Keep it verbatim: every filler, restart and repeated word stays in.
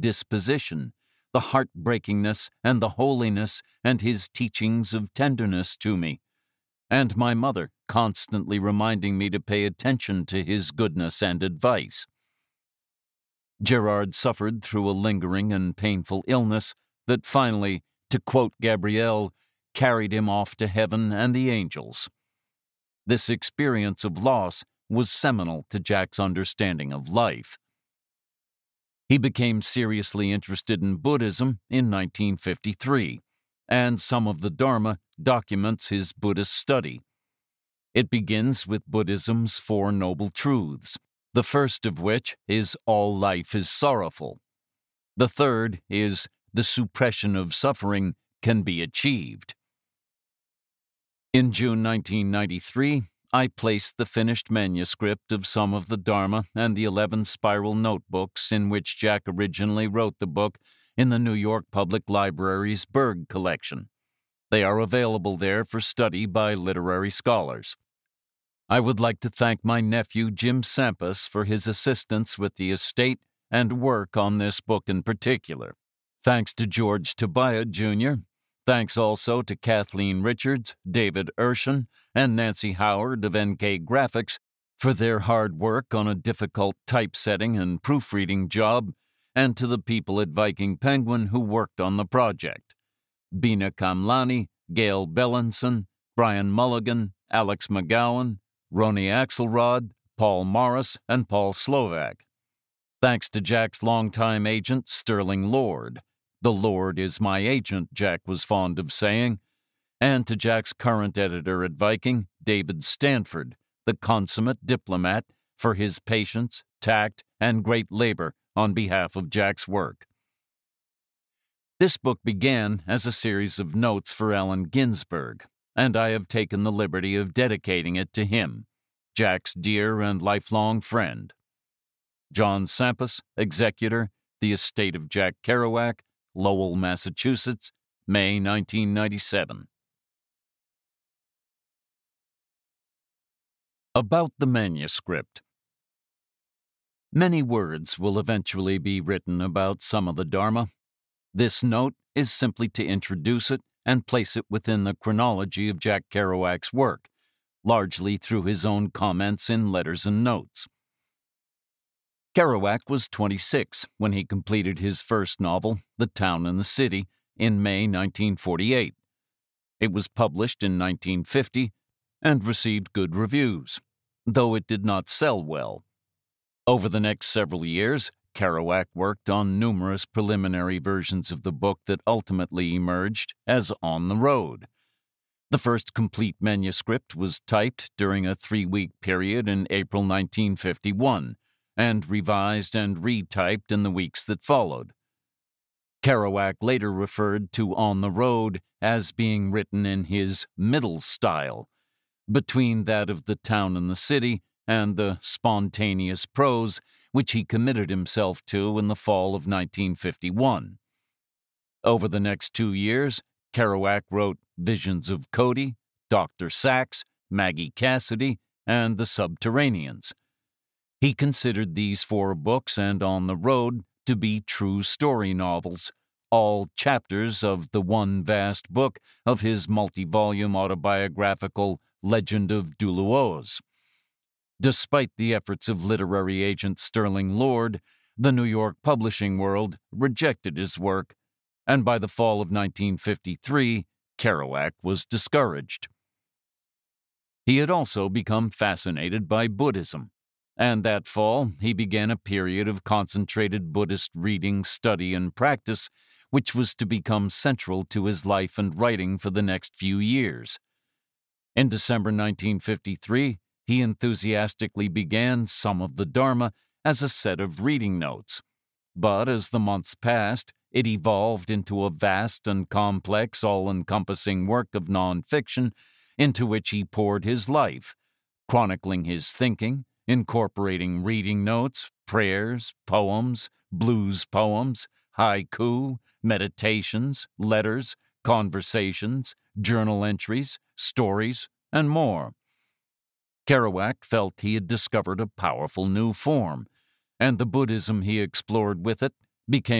disposition, the heartbreakingness and the holiness and his teachings of tenderness to me, and my mother constantly reminding me to pay attention to his goodness and advice. Gerard suffered through a lingering and painful illness that finally, to quote Gabrielle, carried him off to heaven and the angels. This experience of loss was seminal to Jack's understanding of life. He became seriously interested in Buddhism in nineteen fifty-three, and some of the Dharma documents his Buddhist study. It begins with Buddhism's Four Noble Truths, the first of which is all life is sorrowful. The third is the suppression of suffering can be achieved. In June nineteen ninety-three, I placed the finished manuscript of some of the Dharma and the eleven spiral notebooks in which Jack originally wrote the book in the New York Public Library's Berg collection. They are available there for study by literary scholars. I would like to thank my nephew Jim Sampas for his assistance with the estate and work on this book in particular. Thanks to George Tobiah, Junior Thanks also to Kathleen Richards, David Urshan, and Nancy Howard of N K Graphics for their hard work on a difficult typesetting and proofreading job, and to the people at Viking Penguin who worked on the project: Bina Kamlani, Gail Bellinson, Brian Mulligan, Alex McGowan, Roni Axelrod, Paul Morris, and Paul Slovak. Thanks to Jack's longtime agent, Sterling Lord. The Lord is my agent, Jack was fond of saying. And to Jack's current editor at Viking, David Stanford, the consummate diplomat, for his patience, tact, and great labor on behalf of Jack's work. This book began as a series of notes for Allen Ginsberg, and I have taken the liberty of dedicating it to him, Jack's dear and lifelong friend. John Sampas, Executor, The Estate of Jack Kerouac, Lowell, Massachusetts, May nineteen ninety-seven. About the manuscript. Many words will eventually be written about some of the Dharma. This note is simply to introduce it and place it within the chronology of Jack Kerouac's work, largely through his own comments in letters and notes. Kerouac was twenty-six when he completed his first novel, The Town and the City, in May nineteen forty-eight. It was published in nineteen fifty and received good reviews, though it did not sell well. Over the next several years, Kerouac worked on numerous preliminary versions of the book that ultimately emerged as On the Road. The first complete manuscript was typed during a three-week period in April nineteen fifty-one, and revised and retyped in the weeks that followed. Kerouac later referred to On the Road as being written in his middle style, between that of The Town and the City and the spontaneous prose which he committed himself to in the fall of nineteen fifty-one. Over the next two years, Kerouac wrote Visions of Cody, Doctor Sachs, Maggie Cassidy, and The Subterraneans. He considered these four books and On the Road to be true story novels, all chapters of the one vast book of his multi-volume autobiographical Legend of Duluoz. Despite the efforts of literary agent Sterling Lord, the New York publishing world rejected his work, and by the fall of nineteen fifty-three, Kerouac was discouraged. He had also become fascinated by Buddhism, and that fall he began a period of concentrated Buddhist reading, study, and practice, which was to become central to his life and writing for the next few years. In December nineteen fifty-three, he enthusiastically began Some of the Dharma as a set of reading notes, but as the months passed, it evolved into a vast and complex, all-encompassing work of nonfiction into which he poured his life, chronicling his thinking, incorporating reading notes, prayers, poems, blues poems, haiku, meditations, letters, conversations, journal entries, stories, and more. Kerouac felt he had discovered a powerful new form, and the Buddhism he explored with it became